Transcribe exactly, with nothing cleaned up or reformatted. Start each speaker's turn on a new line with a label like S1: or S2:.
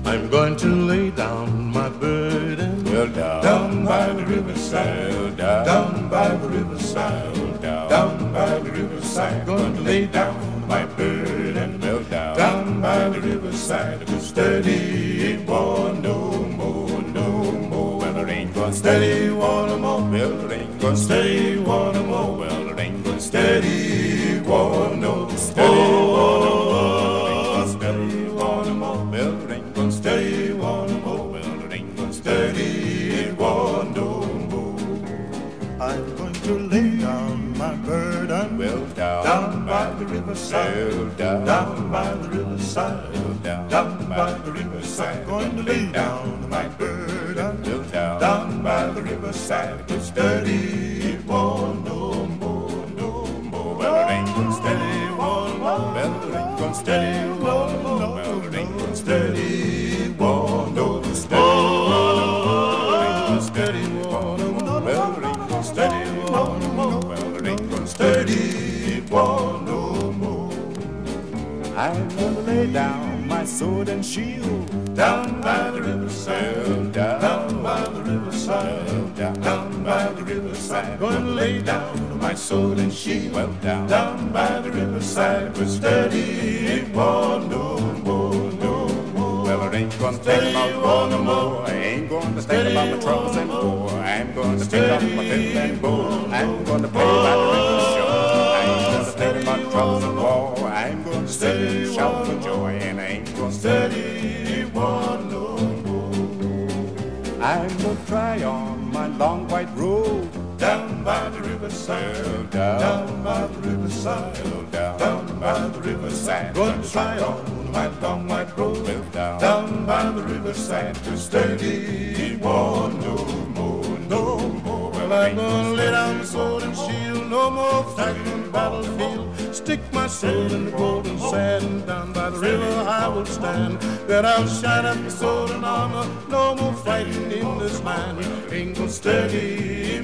S1: I'm going to lay down my burden.
S2: Well, down,
S1: down by the riverside,
S2: down,
S1: down by the riverside,
S2: down,
S1: down by the riverside. Going to lay down my burden.
S2: well, down,
S1: Down by the riverside, it was steady, it won't no more, no more.
S2: well, it ain't gonna
S1: Steady, one no more.
S2: well, it ain't gonna
S1: Steady, one no more.
S2: well, it ain't gonna
S1: Steady, one no. Steady, one no more. Steady, one no more.
S2: well, it ain't gonna
S1: Steady, one no more.
S2: well, it ain't gonna
S1: Steady, one no more. I'm going to lay down my burden.
S2: well, down,
S1: Down by the riverside,
S2: well, down,
S1: down by the riverside,
S2: down,
S1: down by the riverside. Going to lay down my burden.
S2: well, down,
S1: Down by the riverside, it's steady, it won't no more, no more.
S2: well, it ain't gonna
S1: Steady, one more.
S2: well, it ain't gonna
S1: Steady, one more.
S2: well, it ain't gonna
S1: Steady, one no. Steady, steady, one no.
S2: well, it ain't gonna
S1: Steady, one more.
S2: well, it ain't gonna
S1: Steady, one no more.
S2: I'm gonna lay down my sword and shield
S1: Down by the riverside,
S2: down,
S1: down by the riverside,
S2: down,
S1: down by the riverside. Going to lay down my sword and shield.
S2: well, down,
S1: Down by the riverside, but steady, it won't no more, no more.
S2: well, it ain't gonna
S1: Steady,
S2: think about
S1: one
S2: no
S1: more.
S2: more. I ain't gonna
S1: Steady,
S2: think about my troubles
S1: one
S2: anymore.
S1: more.
S2: I'm gonna pick
S1: Steady,
S2: up my fiddle and bow.
S1: one
S2: I'm gonna play by the river shore. I ain't gonna think about troubles and war. I'm gonna sing
S1: Steady,
S2: and shout for
S1: one
S2: joy, and I ain't gonna
S1: Steady, it won't no more.
S2: I'm gonna try on my long white robe.
S1: Down by the riverside,
S2: down,
S1: down by the riverside,
S2: down,
S1: down by the riverside. Going to try on my long white robe.
S2: down,
S1: Down by the riverside, to steady, it won't no more, no more. Well, I'm gonna lay down the sword and shield, no more fighting on the battlefield. Stick my sword in the golden sand, down by the river I will stand. Then I'll shine up the sword and armor, no more fighting in this land. Ain't gonna steady.